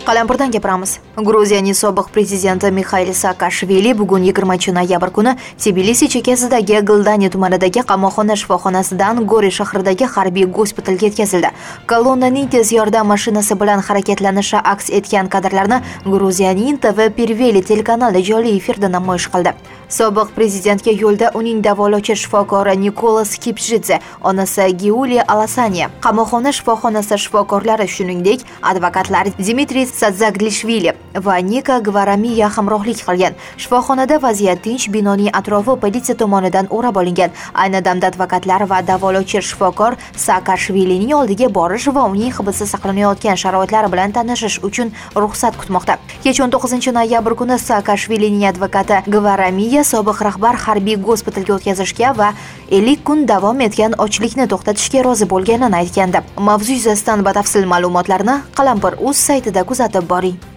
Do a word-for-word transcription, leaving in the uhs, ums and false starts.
Qalampirdan gapiramiz. Gruziyaning sobiq prezidenti Mixail Saakashvili bugun yigirmanchi noyabr kuni Tbilisi chekkasidagi Gildani tumanidagi qamoqxona shifoxonasidan Gori shahridagi harbiy gospitalga yetkazildi. Kolonnaning tez yordam mashinasi bilan harakatlanishi aks etgan kadrlarni Gruziyaning T V Pirveli telekanali jonli efirda namoyish qildi. Sobiq prezidentga yo'lda uning davolovchi shifokori Nikolas Kipshidze, onasi Giulia Alasanya, qamoqxona shifoxonasi shifokorlari, shuningdek, advokatlar Dmitriy Sadzaglishvili va Nika Gvaramiya hamrohlik qilgan. Shifoxonada vaziyat tinch, binoning atrofi politsiya tomonidan o'rab olingan. Ayni damda advokatlar va davolovchi shifokor Saakashvilining oldiga borish va uning hibsda saqlanayotgan sharoitlari bilan tanishish uchun ruxsat kutmoqda. Kech o'n to'qqizinchi noyabr kuni Saakashvilining advokati Gvaramiya sobiq rahbar harbiy gospitalga o'tkazishga va ellik kun davom etgan ochlikni to'xtatishga rozi bo'lganini aytgandi. Mavzu yuzasidan batafsil ma'lumotlarni Qalampir.uz saytida kuzatib boring.